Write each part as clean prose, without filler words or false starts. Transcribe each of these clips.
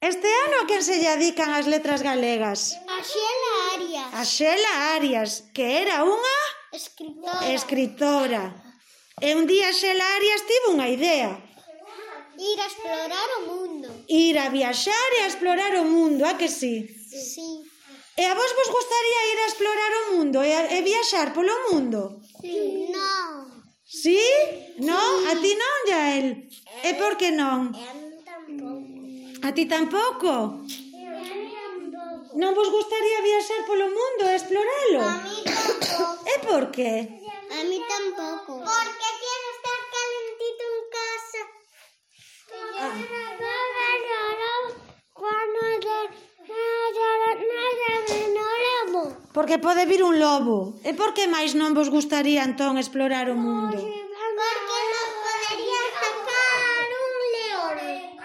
Este ano a quen se lle dedican as letras galegas? A Xela Arias. A Xela Arias, que era unha escritora. E un día Xela Arias tivo unha idea. Ir a explorar o mundo. Ir a viaxar e a explorar o mundo, a que sí? Sí. E a vos gustaría ir a explorar o mundo e viaxar polo mundo? Sí. Non. Sí? Non? A ti non, Yael? E por que non? A ti tampouco? Non vos gustaría viaxar polo mundo e exploralo? A mí tampouco. E por que? A mí tampouco. Porque quiero estar calentito en casa. Porque pode vir un lobo. E por que máis non vos gustaría entón explorar o mundo? Porque nos podería atacar un león.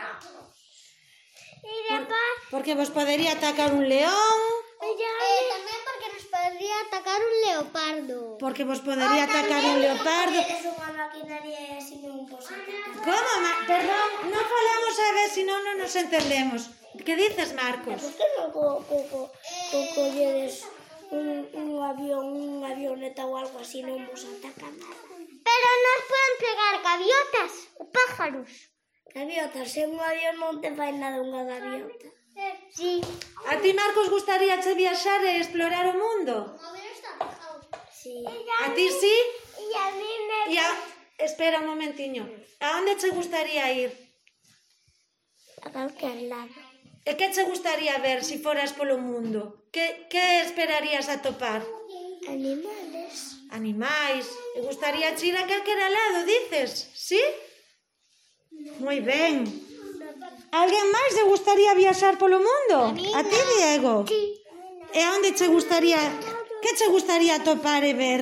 Porque vos podería atacar un león. Tamén porque nos podería atacar un leopardo. Porque vos podería atacar un leopardo. Es unha maquinaria e así non vos atacar. Como? Perdón, non falamos a ver, senón non nos entendemos. Que dices, Marcos? Por que non colledes un avión, unha avioneta ou algo así, non vos atacan nada? Pero nos poden pegar gaviotas ou pájaros. Gaviotas, se un avión non te fai nada unha gaviota. Sí. A ti, Marcos, gustaría che viaxar e explorar o mundo? Sí. A ti sí? E a mí me... Espera un momentiño. A onde che gustaría ir? A calquer lado. E que che gustaría ver se foras polo mundo? Que esperarías atopar? Animales. Animais. E gustaría ir a calquera lado, dices? Sí? Moi ben. Alguén máis lle gustaría viaxar polo mundo? A ti, Diego? Sí. E a onde che gustaría... Que che gustaría atopar e ver?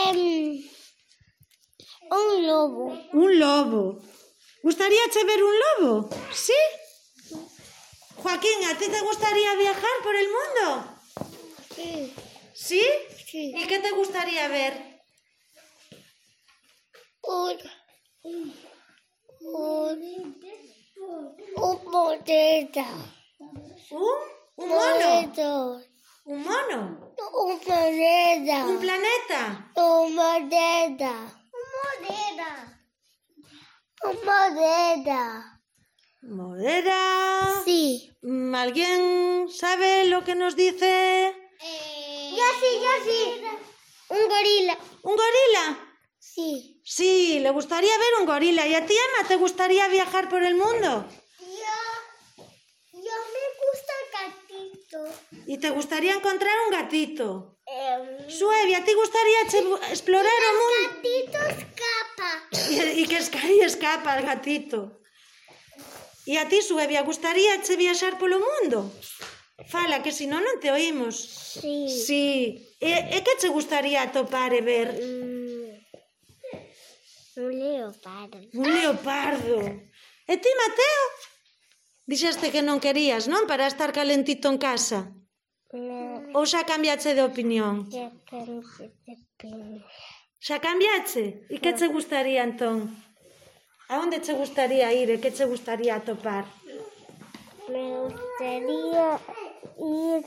Un lobo. Un lobo. Gustaríache ver un lobo? Sí? Joaquín, a ti te gustaría viajar por el mundo? Sí. Sí? Sí. ¿Y qué te gustaría ver? Un moneda. ¿Un mono? ¿Un mono? Un planeta. ¿Un planeta? Un moneda. Un moneda. ¿Modera? Sí. ¿Alguien sabe lo que nos dice? Yo sí. Un gorila. ¿Un gorila? Sí. Sí, le gustaría ver un gorila. ¿Y a ti, Emma, te gustaría viajar por el mundo? Yo me gusta el gatito. ¿Y te gustaría encontrar un gatito? Suevi, ¿a ti gustaría explorar o mundo? El gatito escapa. Y que escapa el gatito. E a ti, Suevia, gustaría che viaxar polo mundo? Fala, que senón non te oímos. Sí. Sí. E que che gustaría atopar e ver? Un leopardo. Un leopardo. E ti, Mateo? Dixeste que non querías, non? Para estar calentito en casa. No. Ou xa cambiache de opinión? Xa cambiache? E que che gustaría entón? A onde che gustaría ir e que che gustaría atopar? Me gustaría ir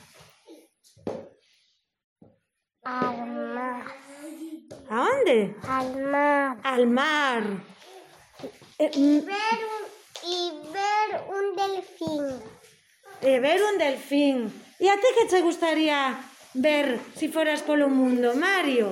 al mar. A onde? Al mar. Al mar. Y ver un delfín. E ver un delfín. E a ti que che gustaría ver se foras polo mundo, Mario?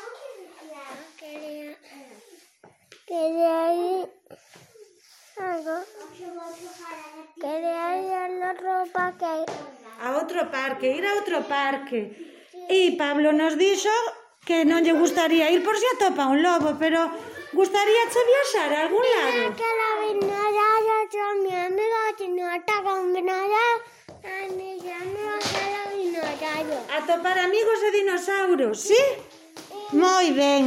Quería ir algo. Quería ir a otro parque. A outro parque, ir a outro parque. E Pablo nos dixo que non lle gustaría ir por si atopa un lobo, pero gustaríache viaxar a algún lado? Que la vinagre, yo mi amiga que no ataca un vinagre, a mi amiga que la vinagre. Atopar amigos e dinosaurios, sí? Moi ben.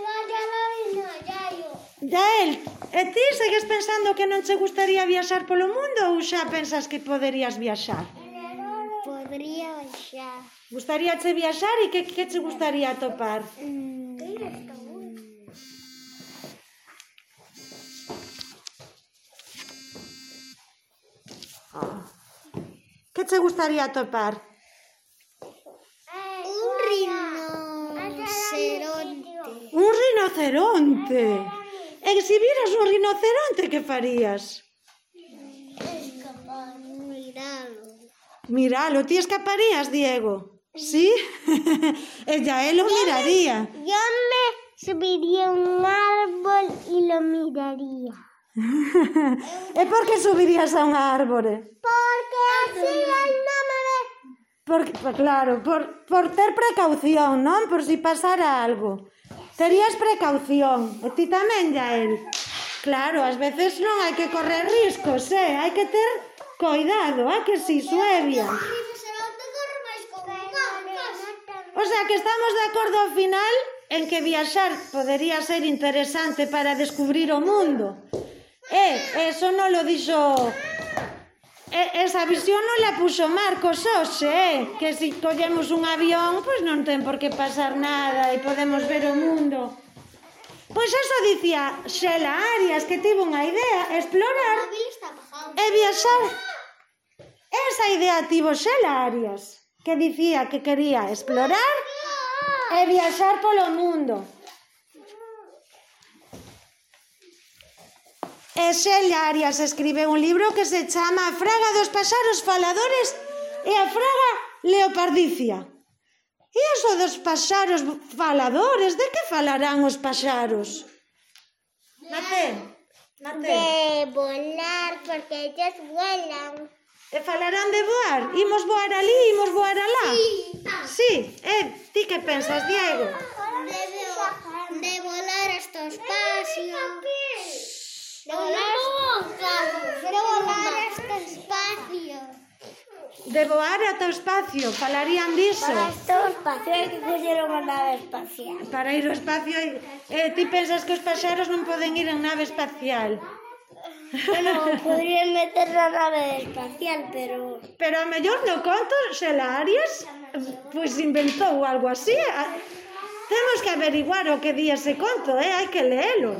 Yael, e ti segues pensando que non che gustaría viaxar polo mundo ou xa pensas que poderías viaxar? Podría viaxar. Gustaríache viaxar e que che gustaría atopar? Que che gustaría atopar? Un rinoceronte. Un rinoceronte. E se viras un rinoceronte, que farías? Miralo. Miralo, ti escaparías, Diego? Sí? Ella, él lo miraría. Yo me subiría a un árbol y lo miraría. E por que subirías a un árbore? Porque así él no me ve. Porque, claro, por ter precaución, non? Por si pasara algo. Terías precaución. E ti tamén, Yael. Claro, ás veces non hai que correr riscos, hai que ter cuidado, que si, Suevia. O sea, que estamos de acordo ao final en que viaxar podería ser interesante para descubrir o mundo. Eso non lo dixo... Esa visión non la puxo Marcos hoxe, que se collemos un avión, pois non ten por que pasar nada e podemos ver o mundo. Pois eso dicía Xela Arias, que tivo unha idea, explorar e viaxar. Esa idea tivo Xela Arias, que dicía que quería explorar e viaxar polo mundo. E Xela Arias escribe un libro que se chama A fraga dos paxaros faladores e a fraga leopardicia. E iso dos paxaros faladores, de que falarán os paxaros? Mate. De volar, porque ellos vuelan. E falarán de voar? Imos voar ali, imos voar alá? Sí. Ti que pensas, Diego? De volar hasta o espacio. De volar hasta o espacio. De voar ata o espacio, falarían diso. Para hasta o espacio hai que coller unha nave espacial. Para ir ao espacio, ti pensas que os paxaros non poden ir en nave espacial? Bueno, podrían meter na nave espacial, pero... Pero a mellor no conto, Xela Arias, pois inventou algo así. Temos que averiguar o que di ese conto, hai que leelo.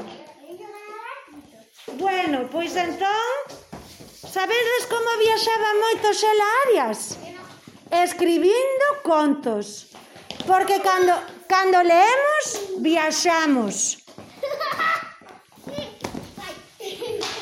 Bueno, pois entón, sabedes como viaxaba moito Xela Arias? Escribindo contos. Porque cando leemos, viaxamos.